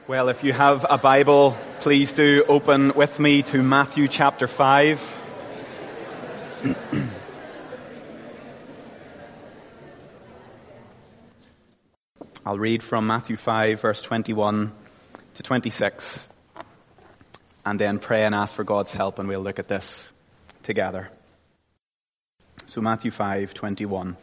Well, if you have a Bible, please do open with me to Matthew chapter 5. I'll read from Matthew 5, verse 21 to 26, and then pray and ask for God's help, and we'll look at this together. So Matthew 5:21.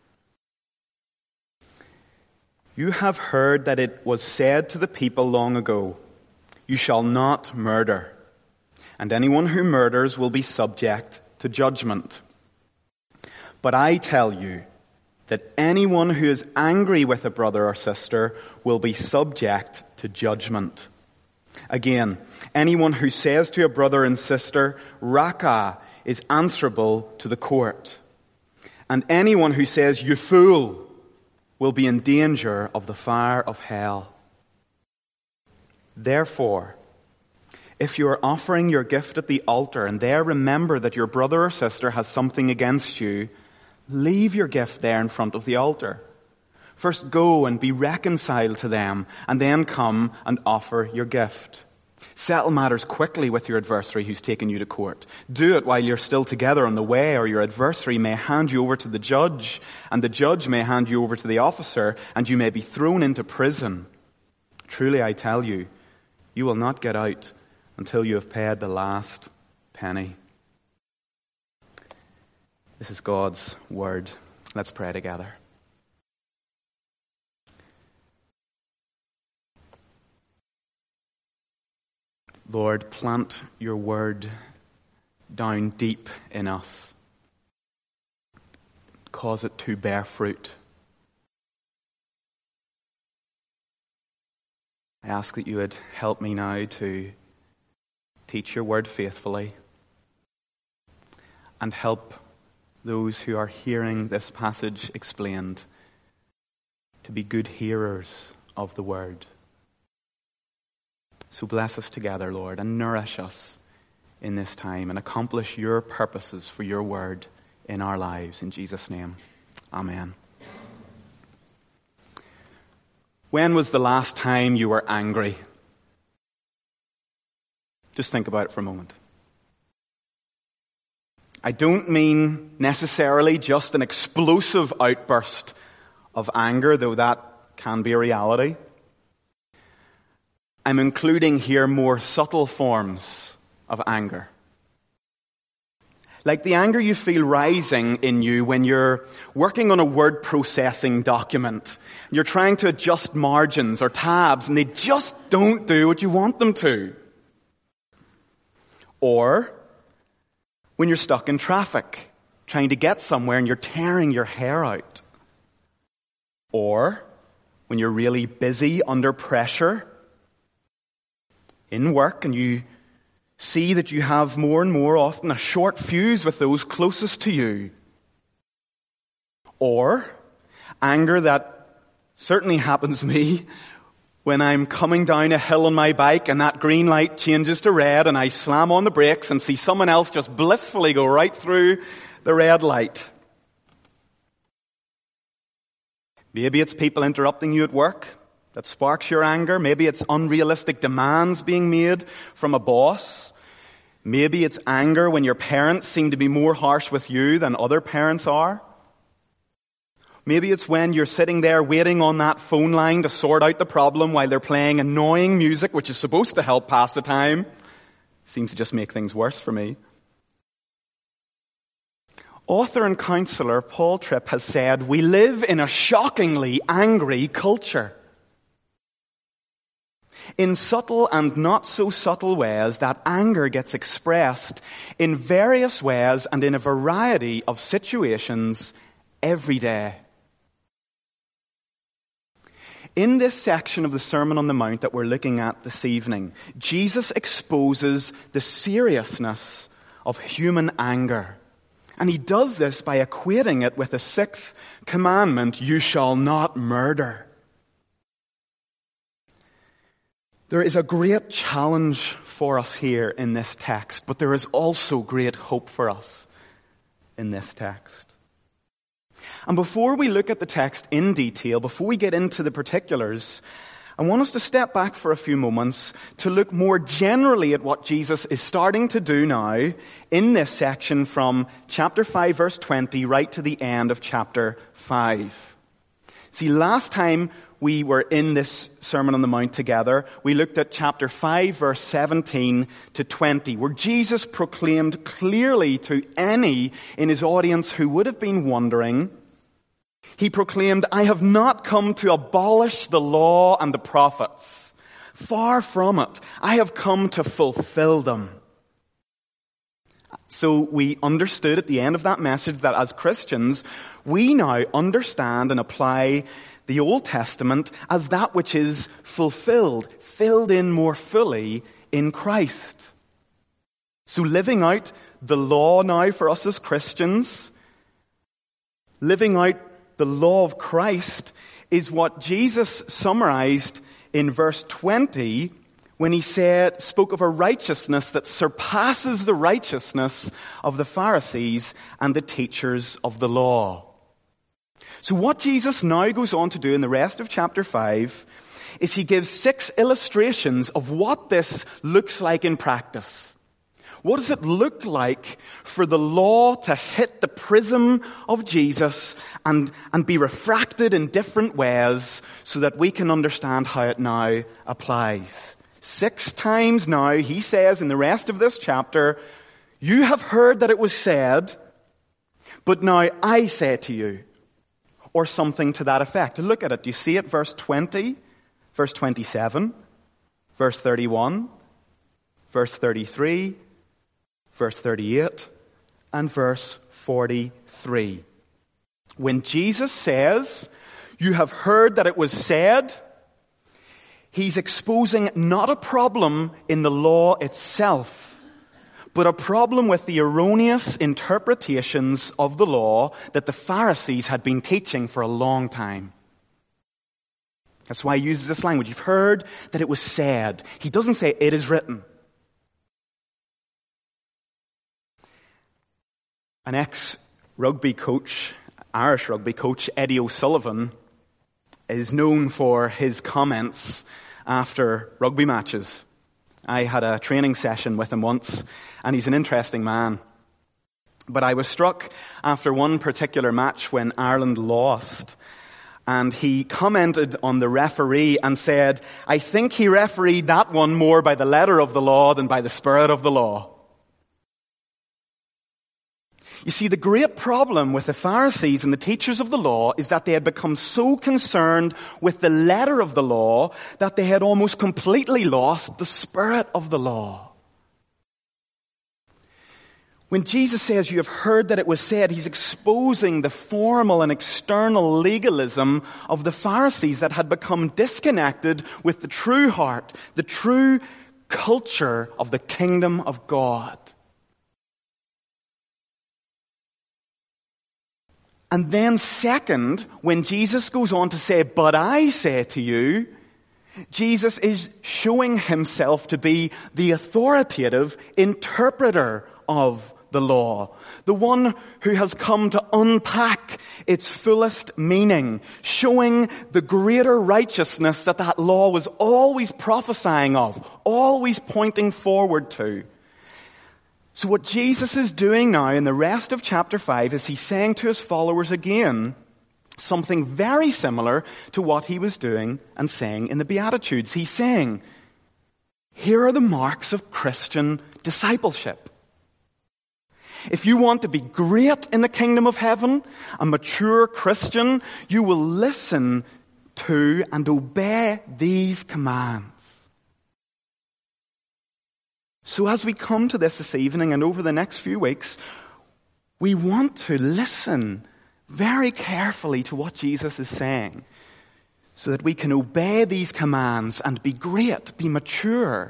You have heard that it was said to the people long ago, "You shall not murder, and anyone who murders will be subject to judgment." But I tell you that anyone who is angry with a brother or sister will be subject to judgment. Again, anyone who says to a brother and sister, "Raca," is answerable to the court. And anyone who says, "You fool," will be in danger of the fire of hell. Therefore, if you are offering your gift at the altar and there remember that your brother or sister has something against you, leave your gift there in front of the altar. First go and be reconciled to them, and then come and offer your gift. Settle matters quickly with your adversary who's taken you to court. Do it while you're still together on the way, or your adversary may hand you over to the judge, and the judge may hand you over to the officer, and you may be thrown into prison. Truly I tell you, you will not get out until you have paid the last penny. This is God's word. Let's pray together. Lord, plant your word down deep in us. Cause it to bear fruit. I ask that you would help me now to teach your word faithfully and help those who are hearing this passage explained to be good hearers of the word. So bless us together, Lord, and nourish us in this time and accomplish your purposes for your word in our lives. In Jesus' name, amen. When was the last time you were angry? Just think about it for a moment. I don't mean necessarily just an explosive outburst of anger, though that can be a reality. I'm including here more subtle forms of anger. Like the anger you feel rising in you when you're working on a word processing document. You're trying to adjust margins or tabs and they just don't do what you want them to. Or when you're stuck in traffic, trying to get somewhere and you're tearing your hair out. Or when you're really busy under pressure in work and you see that you have more and more often a short fuse with those closest to you. Or anger that certainly happens to me when I'm coming down a hill on my bike and that green light changes to red and I slam on the brakes and see someone else just blissfully go right through the red light. Maybe it's people interrupting you at work that sparks your anger. Maybe it's unrealistic demands being made from a boss. Maybe it's anger when your parents seem to be more harsh with you than other parents are. Maybe it's when you're sitting there waiting on that phone line to sort out the problem while they're playing annoying music, which is supposed to help pass the time. Seems to just make things worse for me. Author and counselor Paul Tripp has said, we live in a shockingly angry culture. In subtle and not so subtle ways, that anger gets expressed in various ways and in a variety of situations every day. In this section of the Sermon on the Mount that we're looking at this evening, Jesus exposes the seriousness of human anger. And he does this by equating it with the sixth commandment, you shall not murder. There is a great challenge for us here in this text, but there is also great hope for us in this text. And before we look at the text in detail, before we get into the particulars, I want us to step back for a few moments to look more generally at what Jesus is starting to do now in this section from chapter 5 verse 20 right to the end of chapter 5. See, last time we were in this Sermon on the Mount together, we looked at chapter 5 verse 17 to 20, where Jesus proclaimed clearly to any in his audience who would have been wondering, he proclaimed, "I have not come to abolish the law and the prophets. Far from it. I have come to fulfill them." So we understood at the end of that message that as Christians, we now understand and apply the Old Testament as that which is fulfilled, filled in more fully in Christ. So living out the law now for us as Christians, living out the law of Christ, is what Jesus summarized in verse 20 when he spoke of a righteousness that surpasses the righteousness of the Pharisees and the teachers of the law. So what Jesus now goes on to do in the rest of chapter 5 is he gives 6 illustrations of what this looks like in practice. What does it look like for the law to hit the prism of Jesus and be refracted in different ways so that we can understand how it now applies? 6 times now, he says in the rest of this chapter, "You have heard that it was said, but now I say to you," or something to that effect. Look at it. Do you see it? Verse 20, verse 27, verse 31, verse 33, verse 38, and verse 43. When Jesus says, "You have heard that it was said," he's exposing not a problem in the law itself, but a problem with the erroneous interpretations of the law that the Pharisees had been teaching for a long time. That's why he uses this language. You've heard that it was said. He doesn't say it is written. An ex-rugby coach, Irish rugby coach, Eddie O'Sullivan, is known for his comments after rugby matches. I had a training session with him once, and he's an interesting man. But I was struck after one particular match when Ireland lost, and he commented on the referee and said, "I think he refereed that one more by the letter of the law than by the spirit of the law." You see, the great problem with the Pharisees and the teachers of the law is that they had become so concerned with the letter of the law that they had almost completely lost the spirit of the law. When Jesus says, "You have heard that it was said," he's exposing the formal and external legalism of the Pharisees that had become disconnected with the true heart, the true culture of the kingdom of God. And then second, when Jesus goes on to say, "But I say to you," Jesus is showing himself to be the authoritative interpreter of the law, the one who has come to unpack its fullest meaning, showing the greater righteousness that law was always prophesying of, always pointing forward to. So what Jesus is doing now in the rest of chapter 5 is he's saying to his followers again something very similar to what he was doing and saying in the Beatitudes. He's saying, here are the marks of Christian discipleship. If you want to be great in the kingdom of heaven, a mature Christian, you will listen to and obey these commands. So as we come to this evening and over the next few weeks, we want to listen very carefully to what Jesus is saying so that we can obey these commands and be great, be mature,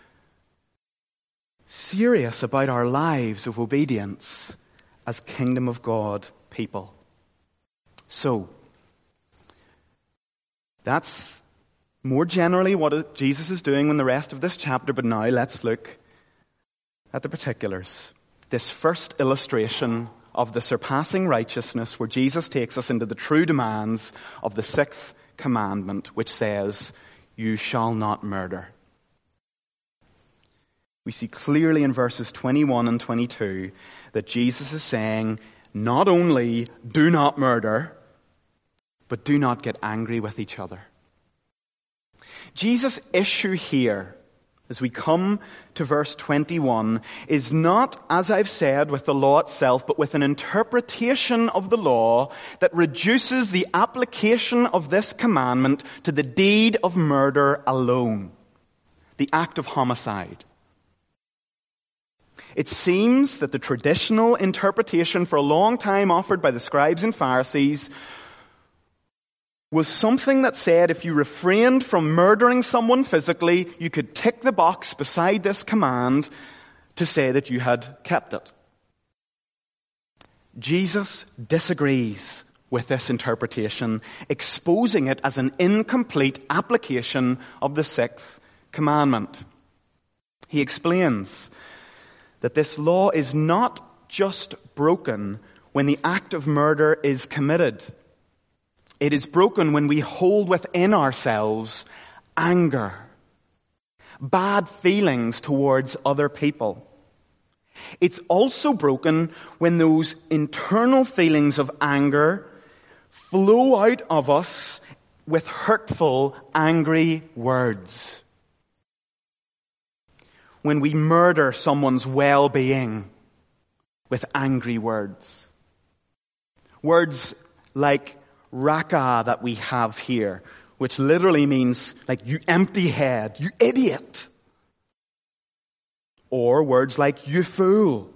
serious about our lives of obedience as kingdom of God people. So, that's more generally what Jesus is doing in the rest of this chapter, but now let's look at the particulars. This first illustration of the surpassing righteousness where Jesus takes us into the true demands of the 6th commandment, which says, you shall not murder. We see clearly in verses 21 and 22 that Jesus is saying, not only do not murder, but do not get angry with each other. Jesus' issue here, as we come to verse 21, is not, as I've said, with the law itself, but with an interpretation of the law that reduces the application of this commandment to the deed of murder alone, the act of homicide. It seems that the traditional interpretation for a long time offered by the scribes and Pharisees was something that said if you refrained from murdering someone physically, you could tick the box beside this command to say that you had kept it. Jesus disagrees with this interpretation, exposing it as an incomplete application of the sixth commandment. He explains that this law is not just broken when the act of murder is committed. It is broken when we hold within ourselves anger, bad feelings towards other people. It's also broken when those internal feelings of anger flow out of us with hurtful, angry words. When we murder someone's well-being with angry words. Words like raka that we have here, which literally means like you empty head, you idiot. Or words like you fool.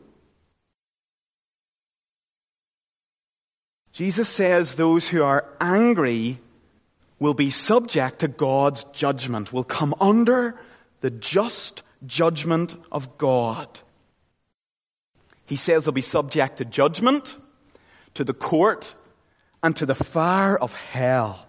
Jesus says those who are angry will be subject to God's judgment, will come under the just judgment of God. He says they'll be subject to judgment, to the court, and to the fire of hell.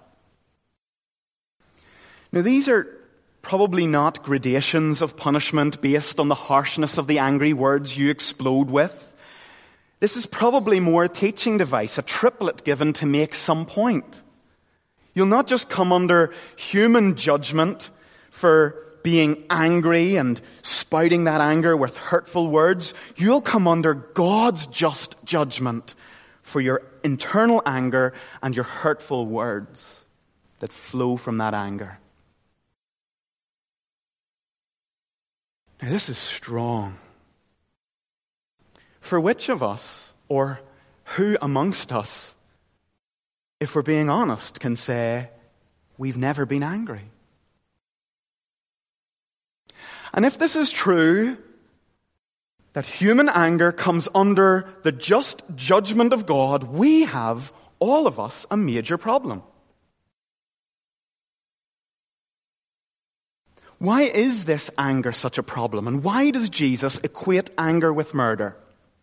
Now these are probably not gradations of punishment based on the harshness of the angry words you explode with. This is probably more a teaching device, a triplet given to make some point. You'll not just come under human judgment for being angry and spouting that anger with hurtful words. You'll come under God's just judgment for your internal anger and your hurtful words that flow from that anger. Now this is strong. For which of us, or who amongst us, if we're being honest, can say, we've never been angry? And if this is true, that human anger comes under the just judgment of God, we have, all of us, a major problem. Why is this anger such a problem? And why does Jesus equate anger with murder?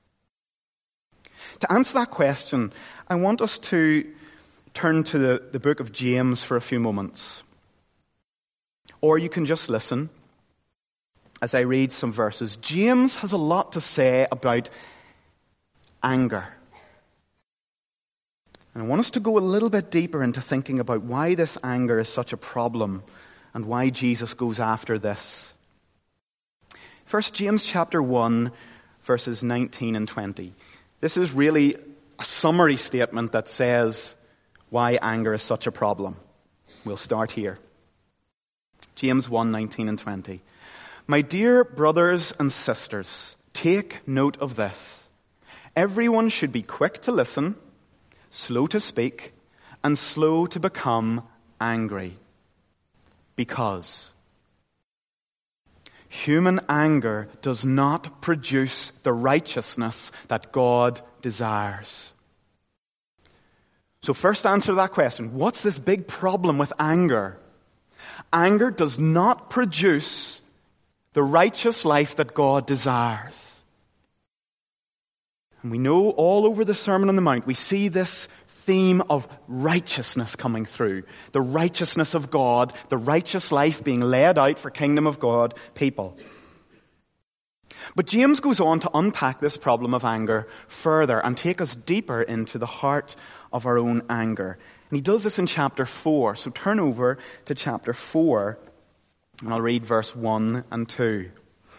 To answer that question, I want us to turn to the book of James for a few moments. Or you can just listen as I read some verses. James has a lot to say about anger. And I want us to go a little bit deeper into thinking about why this anger is such a problem and why Jesus goes after this. First, James chapter 1, verses 19 and 20. This is really a summary statement that says why anger is such a problem. We'll start here. James 1, 19 and 20. My dear brothers and sisters, take note of this. Everyone should be quick to listen, slow to speak, and slow to become angry. Because human anger does not produce the righteousness that God desires. So first answer that question. What's this big problem with anger? Anger does not produce the righteous life that God desires. And we know all over the Sermon on the Mount, we see this theme of righteousness coming through. The righteousness of God, the righteous life being laid out for kingdom of God people. But James goes on to unpack this problem of anger further and take us deeper into the heart of our own anger. And he does this in chapter 4. So turn over to chapter 4, and I'll read verse 1 and 2.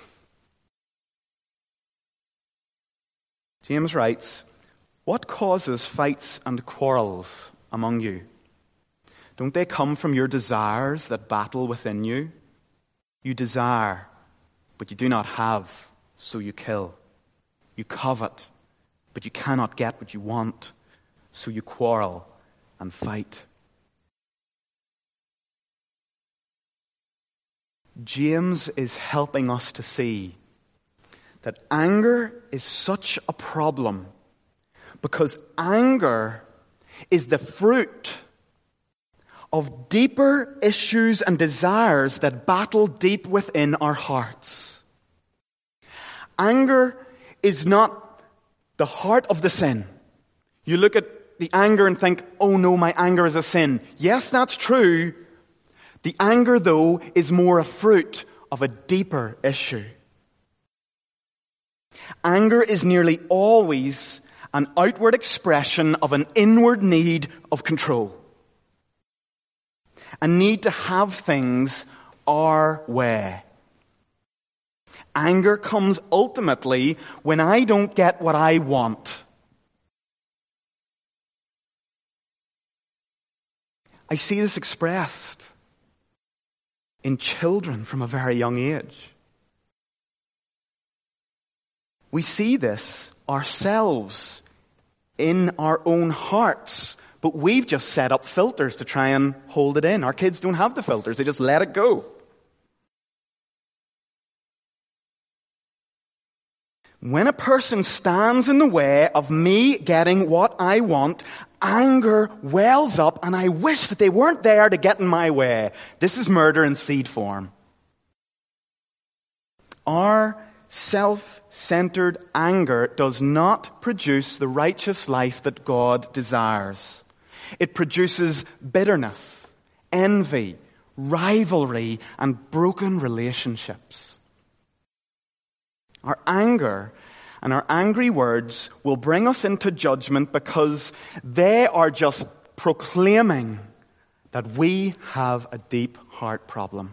James writes, "What causes fights and quarrels among you? Don't they come from your desires that battle within you? You desire, but you do not have, so you kill. You covet, but you cannot get what you want, so you quarrel and fight." James is helping us to see that anger is such a problem because anger is the fruit of deeper issues and desires that battle deep within our hearts. Anger is not the heart of the sin. You look at the anger and think, oh no, my anger is a sin. Yes, that's true. The anger, though, is more a fruit of a deeper issue. Anger is nearly always an outward expression of an inward need of control. A need to have things our way. Anger comes ultimately when I don't get what I want. I see this expressed in children from a very young age. We see this ourselves in our own hearts, but we've just set up filters to try and hold it in. Our kids don't have the filters, they just let it go. When a person stands in the way of me getting what I want, anger wells up and I wish that they weren't there to get in my way. This is murder in seed form. Our self-centered anger does not produce the righteous life that God desires. It produces bitterness, envy, rivalry, and broken relationships. Our anger and our angry words will bring us into judgment because they are just proclaiming that we have a deep heart problem.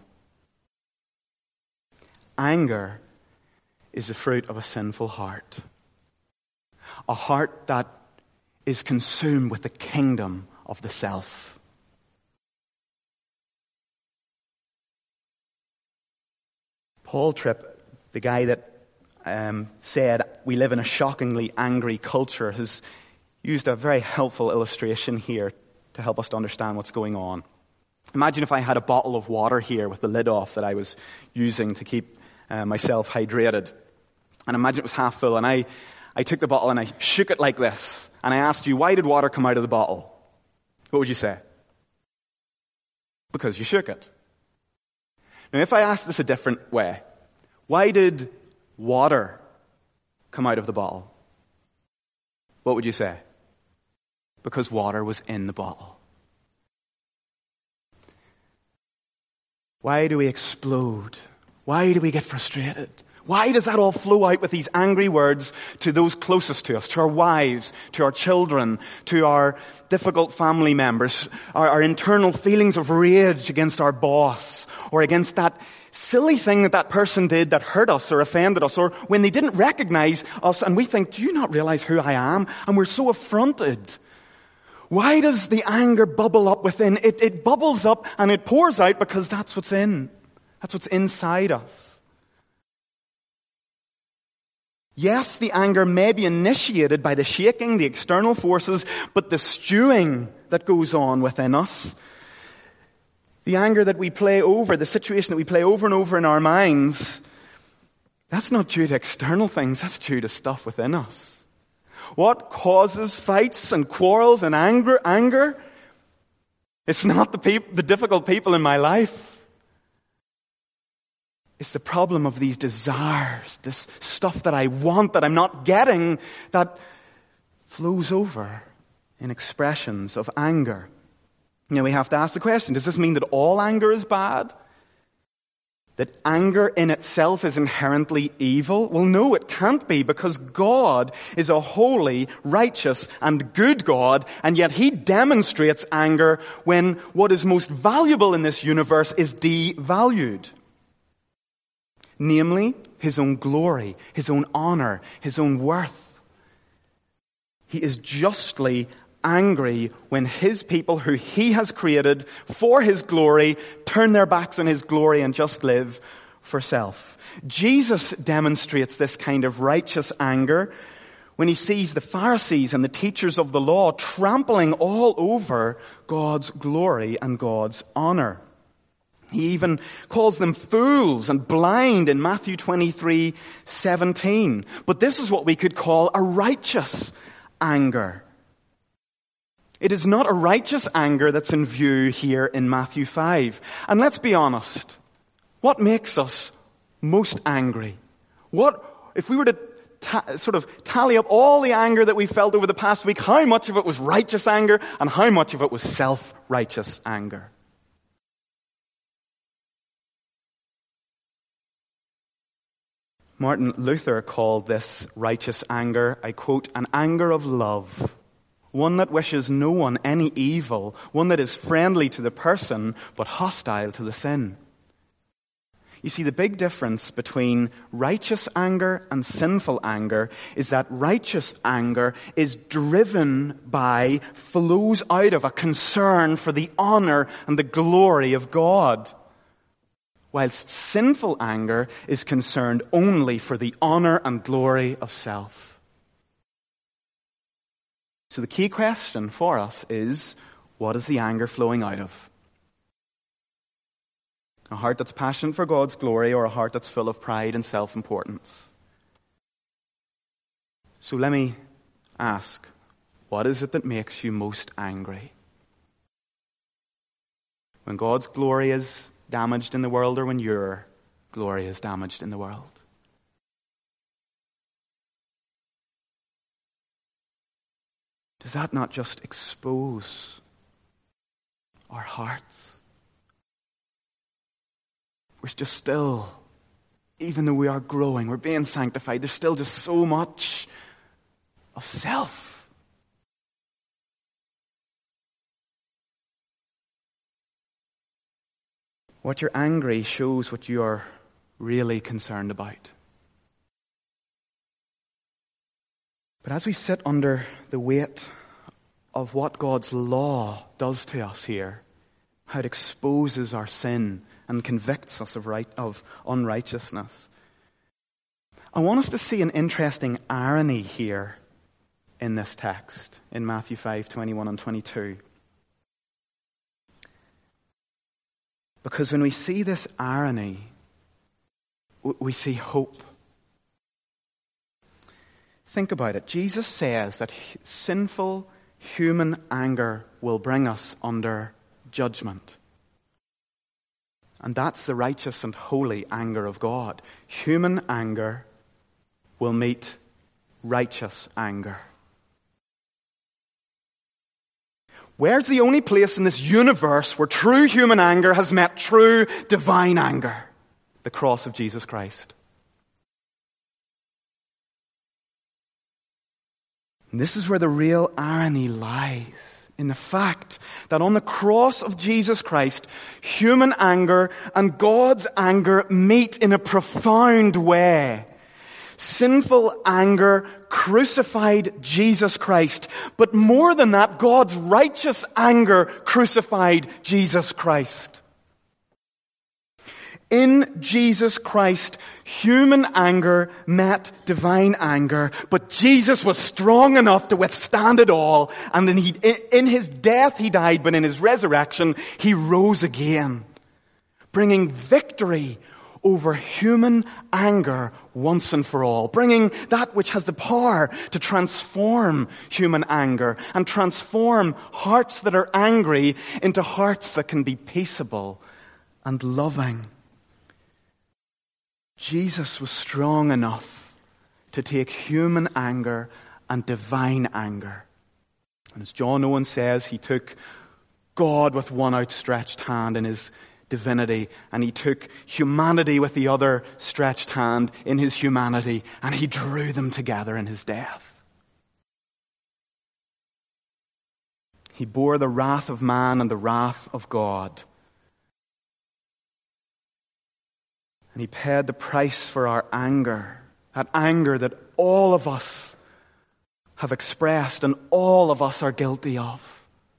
Anger is the fruit of a sinful heart. A heart that is consumed with the kingdom of the self. Paul Tripp, the guy that said we live in a shockingly angry culture, has used a very helpful illustration here to help us to understand what's going on. Imagine if I had a bottle of water here with the lid off that I was using to keep myself hydrated. And imagine it was half full, and I took the bottle and I shook it like this. And I asked you, why did water come out of the bottle? What would you say? Because you shook it. Now, if I asked this a different way, why did water come out of the bottle? What would you say? Because water was in the bottle. Why do we explode? Why do we get frustrated? Why does that all flow out with these angry words to those closest to us, to our wives, to our children, to our difficult family members, our internal feelings of rage against our boss, or against that silly thing that person did that hurt us or offended us, or when they didn't recognize us and we think, do you not realize who I am? And we're so affronted. Why does the anger bubble up within? It bubbles up and it pours out because that's what's in. That's what's inside us. Yes, the anger may be initiated by the shaking, the external forces, but the stewing that goes on within us, the anger that we play over, the situation that we play over and over in our minds, that's not due to external things, that's due to stuff within us. What causes fights and quarrels and anger? It's not the difficult people in my life. It's the problem of these desires, this stuff that I want that I'm not getting, that flows over in expressions of anger. Now we have to ask the question, does this mean that all anger is bad? that anger in itself is inherently evil? Well, no, it can't be, because God is a holy, righteous, and good God, and yet He demonstrates anger when what is most valuable in this universe is devalued. Namely, His own glory, His own honor, His own worth. He is justly angry when His people, who He has created for His glory, turn their backs on His glory and just live for self. Jesus demonstrates this kind of righteous anger when He sees the Pharisees and the teachers of the law trampling all over God's glory and God's honor. He even calls them fools and blind in Matthew 23:17. But this is what we could call a righteous anger. It is not a righteous anger that's in view here in Matthew 5. And let's be honest. What makes us most angry? If we were to sort of tally up all the anger that we felt over the past week, how much of it was righteous anger and how much of it was self-righteous anger? Martin Luther called this righteous anger, I quote, an anger of love. One that wishes no one any evil, one that is friendly to the person, but hostile to the sin. You see, the big difference between righteous anger and sinful anger is that righteous anger is driven by, flows out of a concern for the honor and the glory of God, whilst sinful anger is concerned only for the honor and glory of self. So the key question for us is, what is the anger flowing out of? A heart that's passionate for God's glory, or a heart that's full of pride and self-importance? So let me ask, what is it that makes you most angry? When God's glory is damaged in the world, or when your glory is damaged in the world? Does that not just expose our hearts? We're just still, even though we are growing, we're being sanctified, there's still just so much of self. What you're angry shows what you are really concerned about. But as we sit under the weight of what God's law does to us here, how it exposes our sin and convicts us of unrighteousness, I want us to see an interesting irony here in this text, in Matthew 5:21 and 22. Because when we see this irony, we see hope. Think about it. Jesus says that sinful human anger will bring us under judgment. And that's the righteous and holy anger of God. Human anger will meet righteous anger. Where's the only place in this universe where true human anger has met true divine anger? The cross of Jesus Christ. And this is where the real irony lies, in the fact that on the cross of Jesus Christ, human anger and God's anger meet in a profound way. Sinful anger crucified Jesus Christ, but more than that, God's righteous anger crucified Jesus Christ. In Jesus Christ, human anger met divine anger, but Jesus was strong enough to withstand it all, and in His death He died, but in His resurrection He rose again, bringing victory over human anger once and for all, bringing that which has the power to transform human anger and transform hearts that are angry into hearts that can be peaceable and loving. Jesus was strong enough to take human anger and divine anger. And as John Owen says, He took God with one outstretched hand in His divinity, and he took humanity with the other stretched hand in his humanity, and he drew them together in his death. He bore the wrath of man and the wrath of God. And he paid the price for our anger, that anger that all of us have expressed and all of us are guilty of.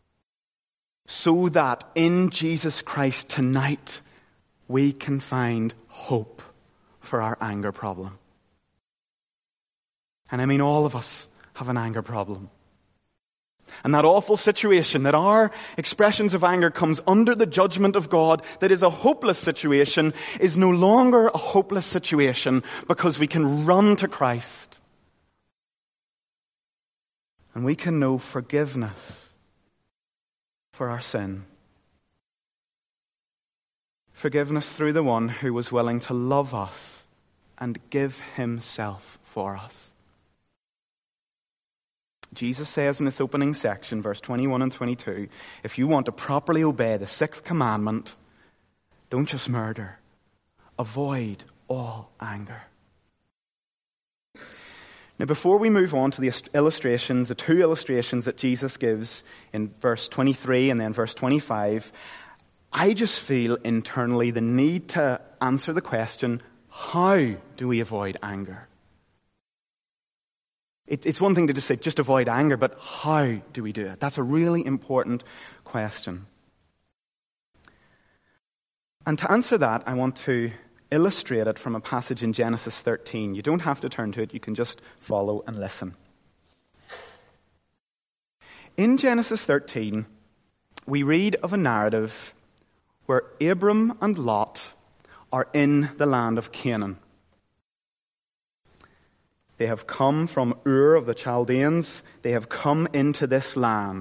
So that in Jesus Christ tonight, we can find hope for our anger problem. And I mean, all of us have an anger problem. And that awful situation that our expressions of anger comes under the judgment of God, that is a hopeless situation, is no longer a hopeless situation because we can run to Christ. And we can know forgiveness for our sin. Forgiveness through the one who was willing to love us and give himself for us. Jesus says in this opening section, verse 21 and 22, if you want to properly obey the sixth commandment, don't just murder, avoid all anger. Now, before we move on to the illustrations, the two illustrations that Jesus gives in verse 23 and then verse 25, I just feel internally the need to answer the question, how do we avoid anger? It's one thing to just say, just avoid anger, but how do we do it? That's a really important question. And to answer that, I want to illustrate it from a passage in Genesis 13. You don't have to turn to it, you can just follow and listen. In Genesis 13, we read of a narrative where Abram and Lot are in the land of Canaan. They have come from Ur of the Chaldeans. They have come into this land.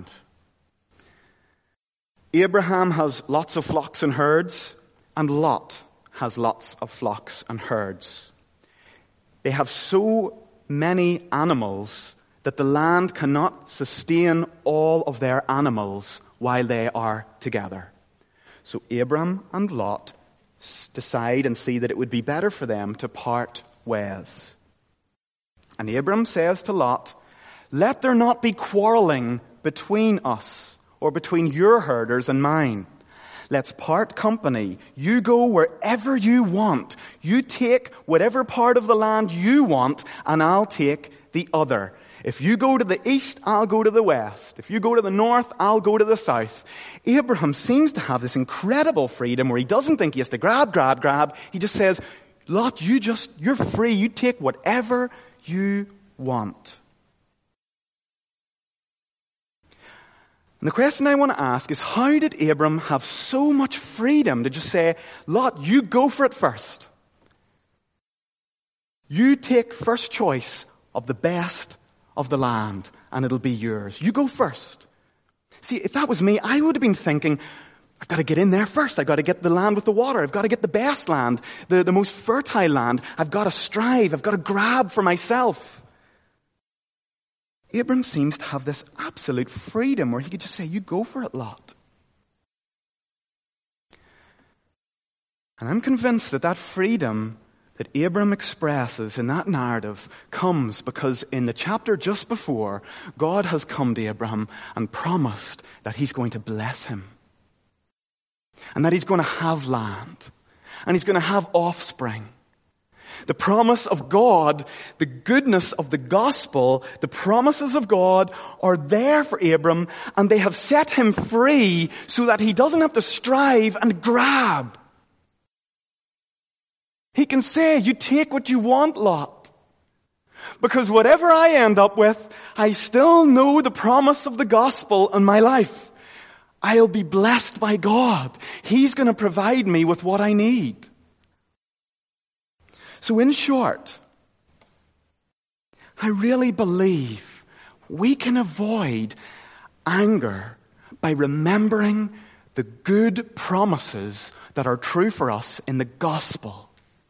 Abraham has lots of flocks and herds, and Lot has lots of flocks and herds. They have so many animals that the land cannot sustain all of their animals while they are together. So Abram and Lot decide and see that it would be better for them to part ways. And Abram says to Lot, let there not be quarreling between us or between your herders and mine. Let's part company. You go wherever you want. You take whatever part of the land you want, and I'll take the other. If you go to the east, I'll go to the west. If you go to the north, I'll go to the south. Abraham seems to have this incredible freedom where he doesn't think he has to grab. He just says, Lot, you're free. You take whatever you want. And the question I want to ask is, how did Abram have so much freedom to just say, Lot, you go for it first. You take first choice of the best of the land, and it'll be yours. You go first. See, if that was me, I would have been thinking, I've got to get in there first. I've got to get the land with the water. I've got to get the best land, the most fertile land. I've got to strive. I've got to grab for myself. Abram seems to have this absolute freedom where he could just say, you go for it, Lot. And I'm convinced that that freedom that Abram expresses in that narrative comes because in the chapter just before, God has come to Abraham and promised that he's going to bless him. And that he's going to have land. And he's going to have offspring. The promise of God, the goodness of the gospel, the promises of God are there for Abram, and they have set him free so that he doesn't have to strive and grab. He can say, you take what you want, Lot. Because whatever I end up with, I still know the promise of the gospel in my life. I'll be blessed by God. He's going to provide me with what I need. So in short, I really believe we can avoid anger by remembering the good promises that are true for us in the gospel.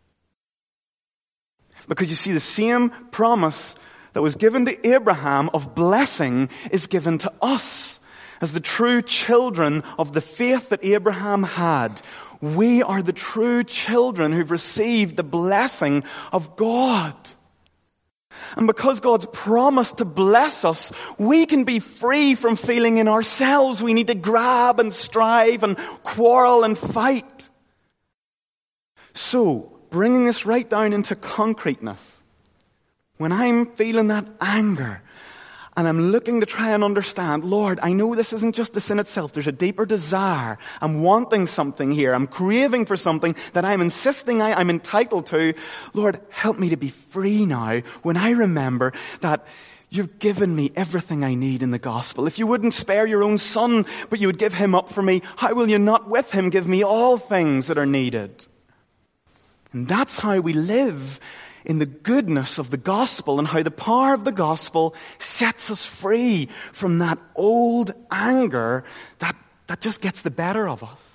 Because you see, the same promise that was given to Abraham of blessing is given to us as the true children of the faith that Abraham had. We are the true children who've received the blessing of God. And because God's promised to bless us, we can be free from feeling in ourselves we need to grab and strive and quarrel and fight. So, bringing this right down into concreteness, when I'm feeling that anger and I'm looking to try and understand, Lord, I know this isn't just the sin itself. There's a deeper desire. I'm wanting something here. I'm craving for something that I'm insisting I'm entitled to. Lord, help me to be free now when I remember that you've given me everything I need in the gospel. If you wouldn't spare your own son, but you would give him up for me, how will you not with him give me all things that are needed? And that's how we live in the goodness of the gospel and how the power of the gospel sets us free from that old anger that just gets the better of us.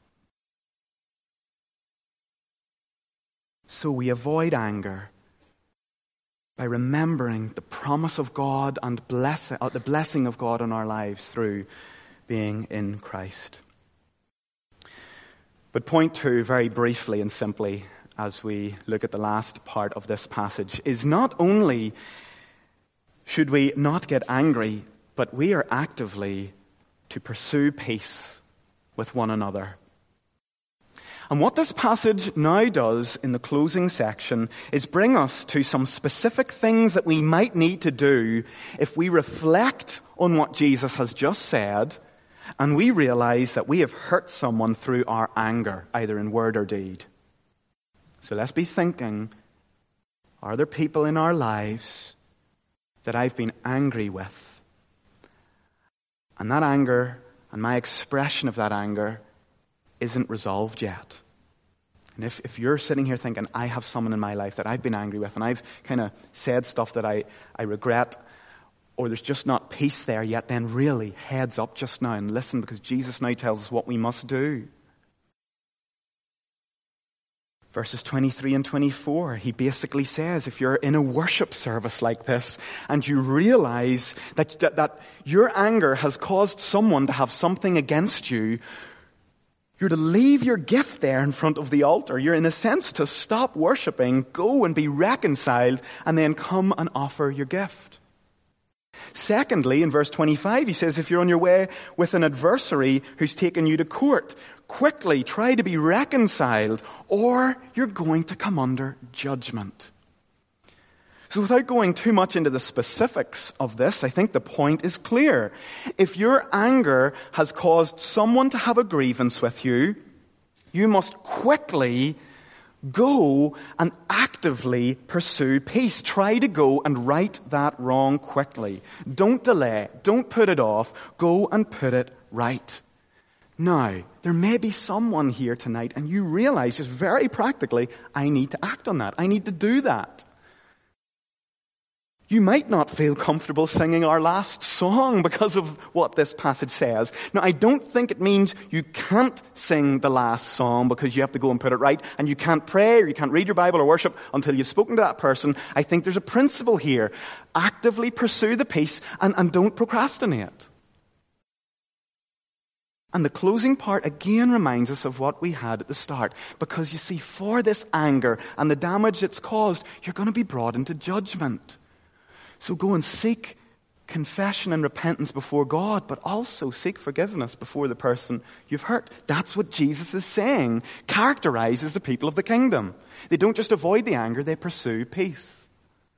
So we avoid anger by remembering the promise of God and the blessing of God in our lives through being in Christ. But point 2, very briefly and simply, as we look at the last part of this passage, is not only should we not get angry, but we are actively to pursue peace with one another. And what this passage now does in the closing section is bring us to some specific things that we might need to do if we reflect on what Jesus has just said and we realize that we have hurt someone through our anger, either in word or deed. So let's be thinking, are there people in our lives that I've been angry with? And that anger and my expression of that anger isn't resolved yet. And if you're sitting here thinking, I have someone in my life that I've been angry with and I've kind of said stuff that I regret, or there's just not peace there yet, then really heads up just now and listen, because Jesus now tells us what we must do. Verses 23 and 24, he basically says, if you're in a worship service like this and you realize that your anger has caused someone to have something against you, you're to leave your gift there in front of the altar. You're in a sense to stop worshiping, go and be reconciled, and then come and offer your gift. Secondly, in verse 25, he says, if you're on your way with an adversary who's taken you to court, quickly try to be reconciled, or you're going to come under judgment. So without going too much into the specifics of this, I think the point is clear. If your anger has caused someone to have a grievance with you, you must quickly go and actively pursue peace. Try to go and right that wrong quickly. Don't delay. Don't put it off. Go and put it right. Now, there may be someone here tonight and you realize just very practically, I need to act on that. I need to do that. You might not feel comfortable singing our last song because of what this passage says. Now, I don't think it means you can't sing the last song because you have to go and put it right, and you can't pray or you can't read your Bible or worship until you've spoken to that person. I think there's a principle here. Actively pursue the peace and don't procrastinate. And the closing part again reminds us of what we had at the start. Because you see, for this anger and the damage it's caused, you're going to be brought into judgment. So go and seek confession and repentance before God, but also seek forgiveness before the person you've hurt. That's what Jesus is saying characterizes the people of the kingdom. They don't just avoid the anger, they pursue peace.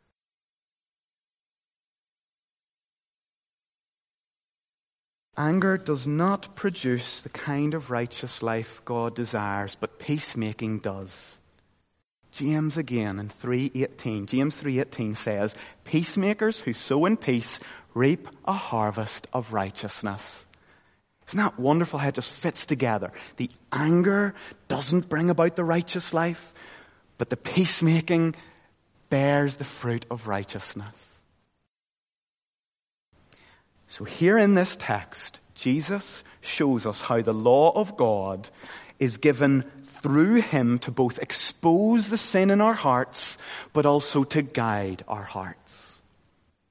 Anger does not produce the kind of righteous life God desires, but peacemaking does. James again in 3:18. James 3:18 says, peacemakers who sow in peace reap a harvest of righteousness. Isn't that wonderful how it just fits together? The anger doesn't bring about the righteous life, but the peacemaking bears the fruit of righteousness. So here in this text, Jesus shows us how the law of God is given through him to both expose the sin in our hearts, but also to guide our hearts.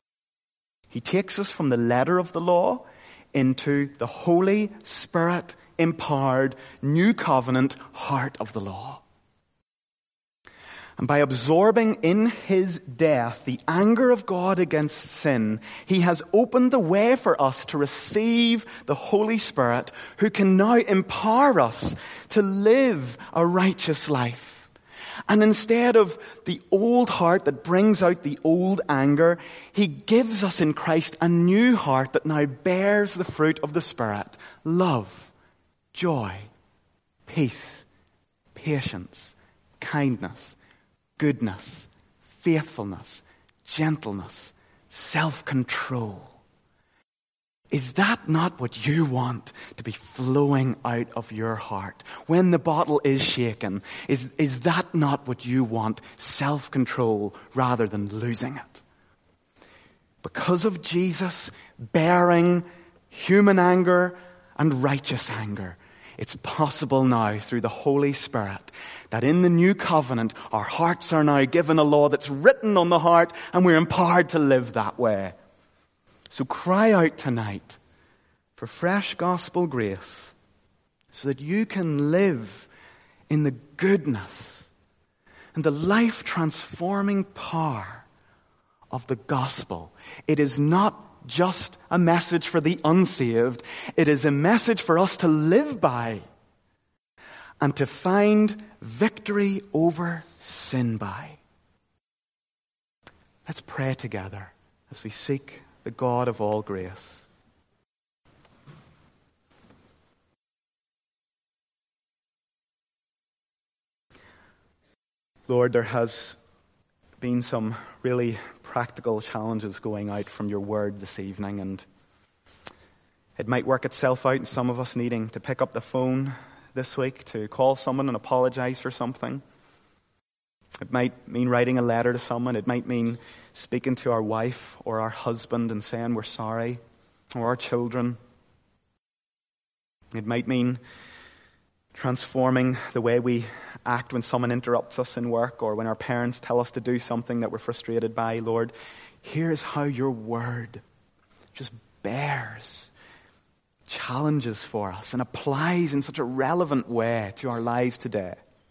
He takes us from the letter of the law into the Holy Spirit empowered, new covenant heart of the law. And by absorbing in his death the anger of God against sin, he has opened the way for us to receive the Holy Spirit, who can now empower us to live a righteous life. And instead of the old heart that brings out the old anger, he gives us in Christ a new heart that now bears the fruit of the Spirit: love, joy, peace, patience, kindness, goodness, faithfulness, gentleness, self-control. Is that not what you want to be flowing out of your heart? When the bottle is shaken, is that not what you want? Self-control rather than losing it. Because of Jesus bearing human anger and righteous anger, it's possible now through the Holy Spirit that in the new covenant our hearts are now given a law that's written on the heart, and we're empowered to live that way. So cry out tonight for fresh gospel grace so that you can live in the goodness and the life-transforming power of the gospel. It is not just a message for the unsaved. It is a message for us to live by and to find victory over sin by. Let's pray together as we seek the God of all grace. Lord, there has been some really practical challenges going out from your word this evening, and it might work itself out in some of us needing to pick up the phone this week to call someone and apologize for something. It might mean writing a letter to someone. It might mean speaking to our wife or our husband and saying we're sorry, or our children. It might mean transforming the way we act when someone interrupts us in work, or when our parents tell us to do something that we're frustrated by. Lord, here's how your word just bears challenges for us and applies in such a relevant way to our lives today.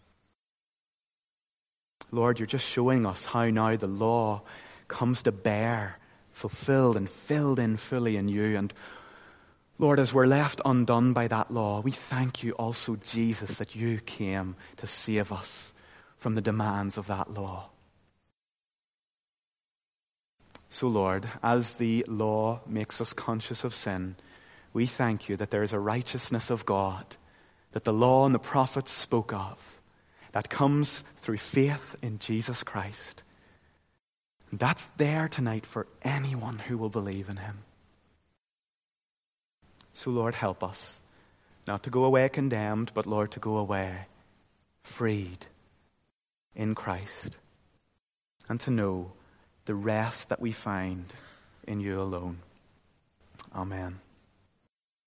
Lord, you're just showing us how now the law comes to bear, fulfilled and filled in fully in you. And Lord, as we're left undone by that law, we thank you also, Jesus, that you came to save us from the demands of that law. So Lord, as the law makes us conscious of sin, we thank you that there is a righteousness of God that the law and the prophets spoke of, that comes through faith in Jesus Christ. And that's there tonight for anyone who will believe in him. So Lord, help us not to go away condemned, but Lord, to go away freed in Christ, and to know the rest that we find in you alone. Amen.